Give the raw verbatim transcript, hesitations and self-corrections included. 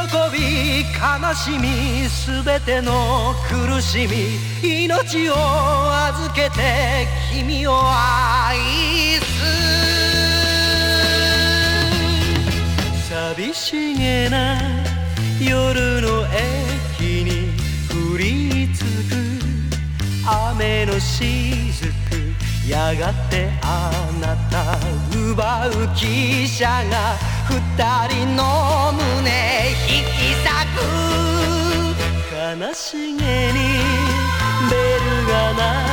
び悲しみすべての苦しみ命を預けて君を愛す寂しげな夜の駅に降りつく雨の雫やがてあなた奪う汽車が二人の胸引き裂く悲しげにベルが鳴る